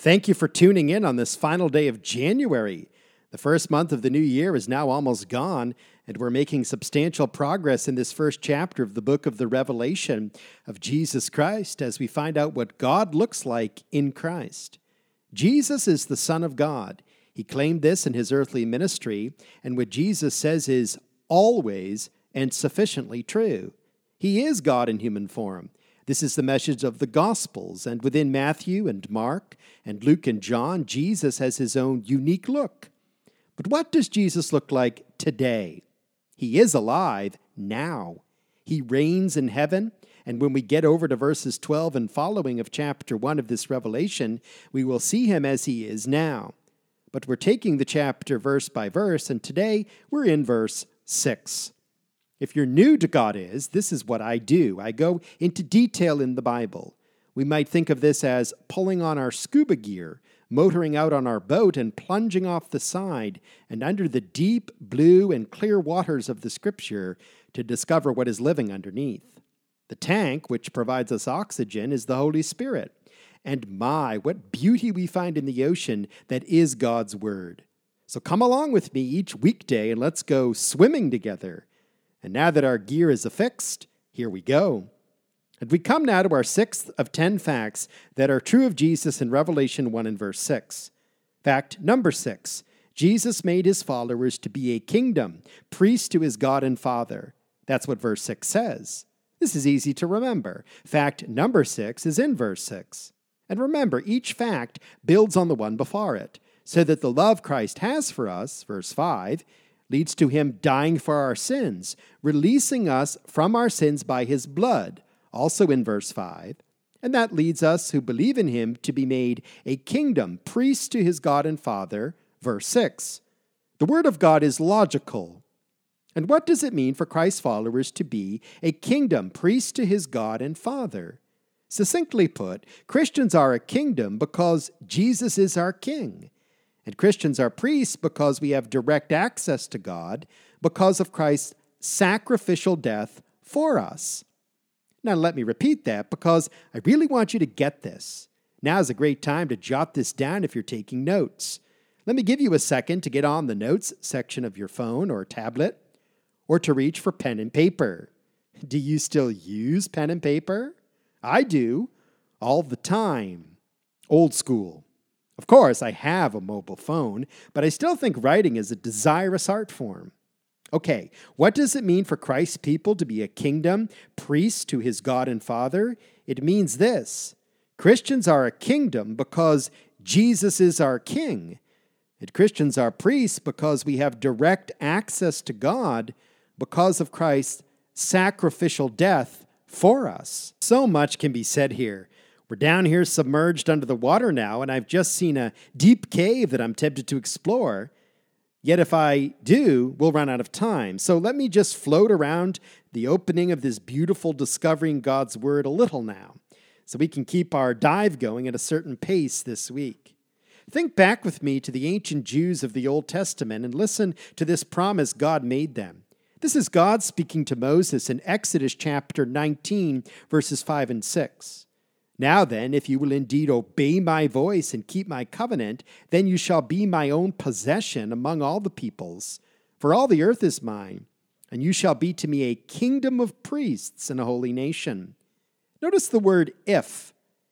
Thank you for tuning in on this final day of January. The first month of the new year is now almost gone, and we're making substantial progress in this first chapter of the book of the Revelation of Jesus Christ as we find out what God looks like in Christ. Jesus is the Son of God. He claimed this in his earthly ministry, and what Jesus says is always and sufficiently true. He is God in human form. This is the message of the Gospels, and within Matthew and Mark and Luke and John, Jesus has his own unique look. But what does Jesus look like today? He is alive now. He reigns in heaven, and when we get over to verses 12 and following of chapter 1 of this Revelation, we will see him as he is now. But we're taking the chapter verse by verse, and today we're in verse 6. If you're new to God this is what I do. I go into detail in the Bible. We might think of this as pulling on our scuba gear, motoring out on our boat and plunging off the side and under the deep blue and clear waters of the Scripture to discover what is living underneath. The tank, which provides us oxygen, is the Holy Spirit. And my, what beauty we find in the ocean that is God's Word. So come along with me each weekday and let's go swimming together. And now that our gear is affixed, here we go. And we come now to our 6th of 10 facts that are true of Jesus in Revelation 1 and verse 6. Fact number 6, Jesus made his followers to be a kingdom, priests to his God and Father. That's what verse 6 says. This is easy to remember. Fact number 6 is in verse 6. And remember, each fact builds on the one before it, so that the love Christ has for us, verse 5, leads to him dying for our sins, releasing us from our sins by his blood, also in verse 5. And that leads us who believe in him to be made a kingdom, priests to his God and Father, verse 6. The word of God is logical. And what does it mean for Christ's followers to be a kingdom, priests to his God and Father? Succinctly put, Christians are a kingdom because Jesus is our king. And Christians are priests because we have direct access to God because of Christ's sacrificial death for us. Now let me repeat that because I really want you to get this. Now is a great time to jot this down if you're taking notes. Let me give you a second to get on the notes section of your phone or tablet or to reach for pen and paper. Do you still use pen and paper? I do, all the time. Old school. Of course, I have a mobile phone, but I still think writing is a desirous art form. Okay, what does it mean for Christ's people to be a kingdom, priests to his God and Father? It means this. Christians are a kingdom because Jesus is our king. And Christians are priests because we have direct access to God because of Christ's sacrificial death for us. So much can be said here. We're down here submerged under the water now, and I've just seen a deep cave that I'm tempted to explore. Yet if I do, we'll run out of time. So let me just float around the opening of this beautiful Discovering God's Word a little now, so we can keep our dive going at a certain pace this week. Think back with me to the ancient Jews of the Old Testament and listen to this promise God made them. This is God speaking to Moses in Exodus chapter 19, verses 5 and 6. Now then, if you will indeed obey my voice and keep my covenant, then you shall be my own possession among all the peoples. For all the earth is mine, and you shall be to me a kingdom of priests and a holy nation. Notice the word if.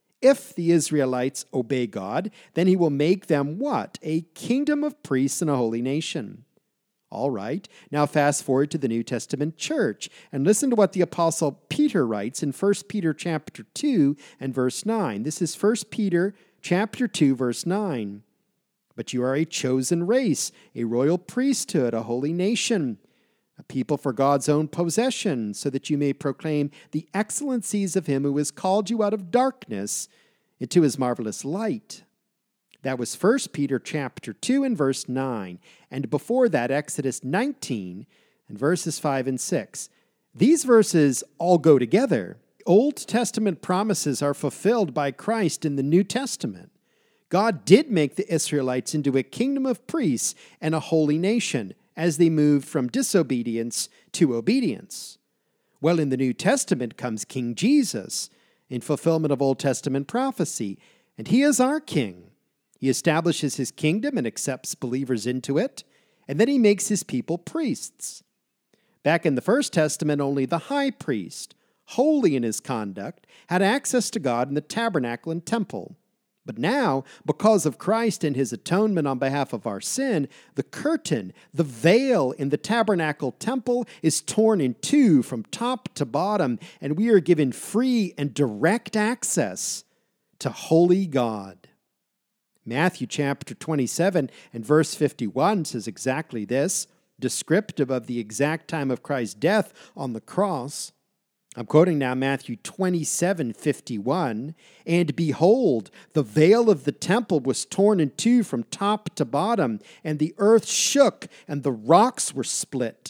If the Israelites obey God, then he will make them what? A kingdom of priests and a holy nation. All right, now fast forward to the New Testament church and listen to what the Apostle Peter writes in 1 Peter chapter 2 and verse 9. This is 1 Peter chapter 2, verse 9. But you are a chosen race, a royal priesthood, a holy nation, a people for God's own possession, so that you may proclaim the excellencies of him who has called you out of darkness into his marvelous light. That was 1 Peter chapter 2 and verse 9, and before that, Exodus 19 and verses 5 and 6. These verses all go together. Old Testament promises are fulfilled by Christ in the New Testament. God did make the Israelites into a kingdom of priests and a holy nation as they moved from disobedience to obedience. Well, in the New Testament comes King Jesus in fulfillment of Old Testament prophecy, and he is our king. He establishes his kingdom and accepts believers into it, and then he makes his people priests. Back in the First Testament, only the high priest, holy in his conduct, had access to God in the tabernacle and temple. But now, because of Christ and his atonement on behalf of our sin, the curtain, the veil in the tabernacle temple is torn in two from top to bottom, and we are given free and direct access to holy God. Matthew chapter 27 and verse 51 says exactly this, descriptive of the exact time of Christ's death on the cross. I'm quoting now Matthew 27:51, "And behold, the veil of the temple was torn in two from top to bottom, and the earth shook, and the rocks were split."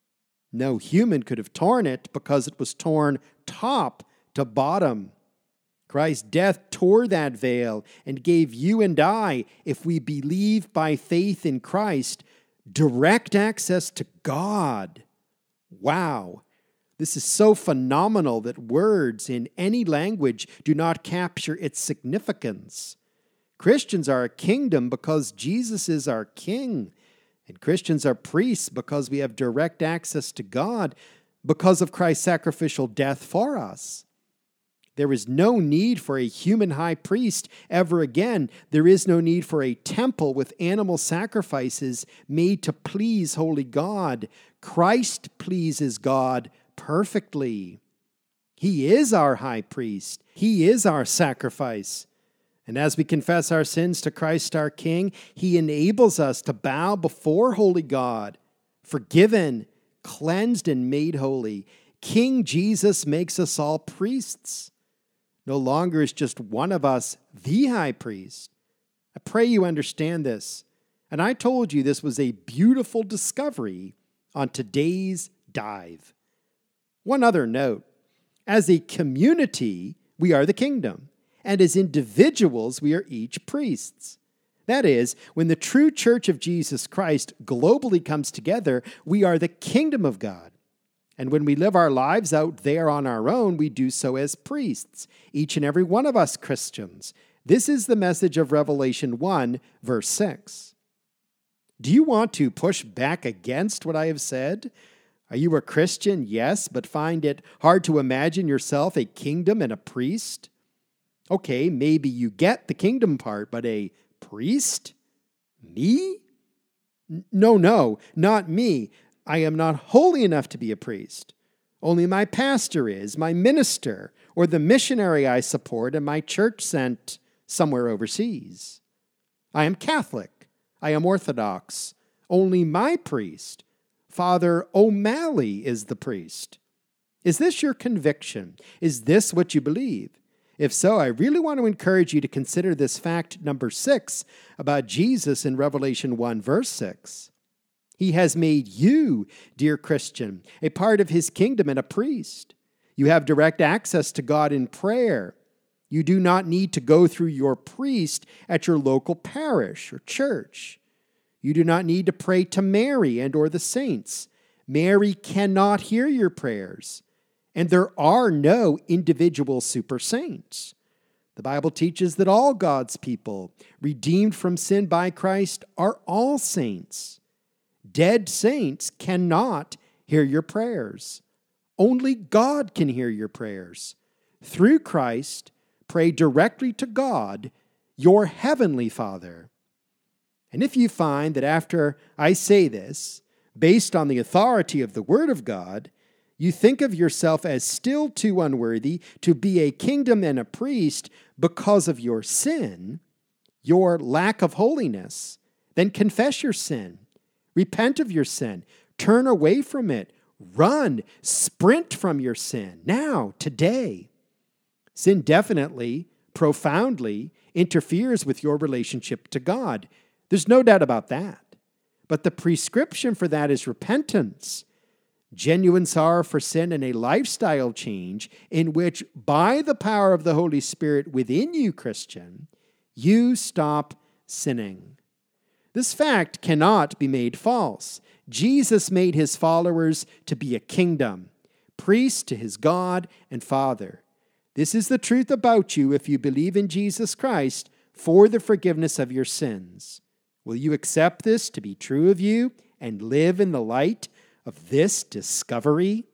No human could have torn it because it was torn top to bottom. Christ's death tore that veil and gave you and I, if we believe by faith in Christ, direct access to God. Wow. This is so phenomenal that words in any language do not capture its significance. Christians are a kingdom because Jesus is our king, and Christians are priests because we have direct access to God because of Christ's sacrificial death for us. There is no need for a human high priest ever again. There is no need for a temple with animal sacrifices made to please holy God. Christ pleases God perfectly. He is our high priest. He is our sacrifice. And as we confess our sins to Christ our King, he enables us to bow before holy God, forgiven, cleansed, and made holy. King Jesus makes us all priests. No longer is just one of us the high priest. I pray you understand this. And I told you this was a beautiful discovery on today's dive. One other note. As a community, we are the kingdom. And as individuals, we are each priests. That is, when the true church of Jesus Christ globally comes together, we are the kingdom of God. And when we live our lives out there on our own, we do so as priests, each and every one of us Christians. This is the message of Revelation 1, verse 6. Do you want to push back against what I have said? Are you a Christian? Yes, but find it hard to imagine yourself a kingdom and a priest? Okay, maybe you get the kingdom part, but a priest? Me? No, not me. I am not holy enough to be a priest. Only my pastor is, my minister, or the missionary I support and my church sent somewhere overseas. I am Catholic. I am Orthodox. Only my priest, Father O'Malley, is the priest. Is this your conviction? Is this what you believe? If so, I really want to encourage you to consider this fact number 6 about Jesus in Revelation 1, verse 6. He has made you, dear Christian, a part of his kingdom and a priest. You have direct access to God in prayer. You do not need to go through your priest at your local parish or church. You do not need to pray to Mary and or the saints. Mary cannot hear your prayers. And there are no individual super saints. The Bible teaches that all God's people, redeemed from sin by Christ, are all saints. Dead saints cannot hear your prayers. Only God can hear your prayers. Through Christ, pray directly to God, your heavenly Father. And if you find that after I say this, based on the authority of the Word of God, you think of yourself as still too unworthy to be a kingdom and a priest because of your sin, your lack of holiness, then confess your sin. Repent of your sin. Turn away from it. Run. Sprint from your sin. Now, today. Sin definitely, profoundly interferes with your relationship to God. There's no doubt about that. But the prescription for that is repentance. Genuine sorrow for sin and a lifestyle change in which, by the power of the Holy Spirit within you, Christian, you stop sinning. This fact cannot be made false. Jesus made his followers to be a kingdom, priests to his God and Father. This is the truth about you if you believe in Jesus Christ, for the forgiveness of your sins. Will you accept this to be true of you and live in the light of this discovery?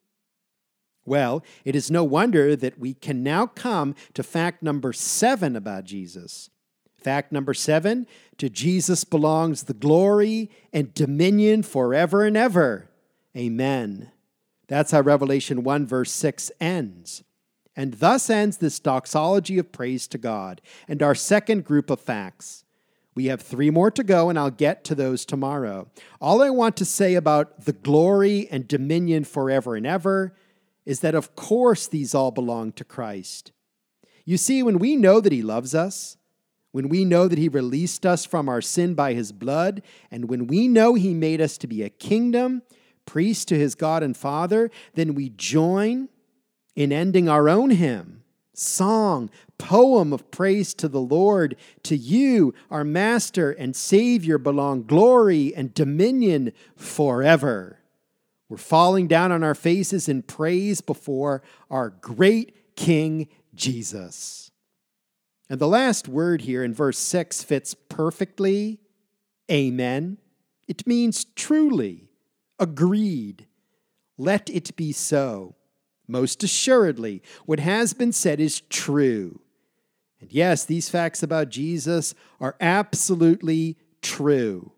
Well, it is no wonder that we can now come to fact number 7 about Jesus. Fact number 7, to Jesus belongs the glory and dominion forever and ever. Amen. That's how Revelation 1 verse 6 ends. And thus ends this doxology of praise to God and our second group of facts. We have 3 more to go, and I'll get to those tomorrow. All I want to say about the glory and dominion forever and ever is that, of course, these all belong to Christ. You see, when we know that He loves us, when we know that He released us from our sin by His blood, and when we know He made us to be a kingdom, priest to His God and Father, then we join in ending our own hymn, song, poem of praise to the Lord. To you, our Master and Savior, belong glory and dominion forever. We're falling down on our faces in praise before our great King Jesus. And the last word here in verse 6 fits perfectly. Amen. It means truly, agreed. Let it be so. Most assuredly, what has been said is true. And yes, these facts about Jesus are absolutely true.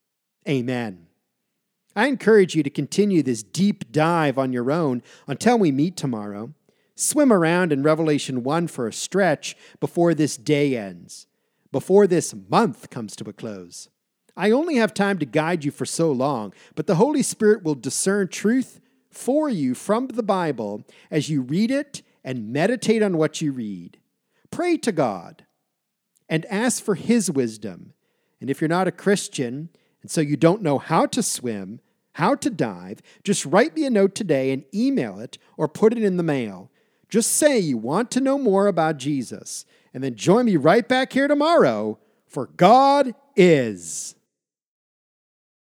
Amen. I encourage you to continue this deep dive on your own until we meet tomorrow. Swim around in Revelation 1 for a stretch before this day ends, before this month comes to a close. I only have time to guide you for so long, but the Holy Spirit will discern truth for you from the Bible as you read it and meditate on what you read. Pray to God and ask for His wisdom. And if you're not a Christian, and so you don't know how to swim, how to dive, just write me a note today and email it or put it in the mail. Just say you want to know more about Jesus, and then join me right back here tomorrow, for God is.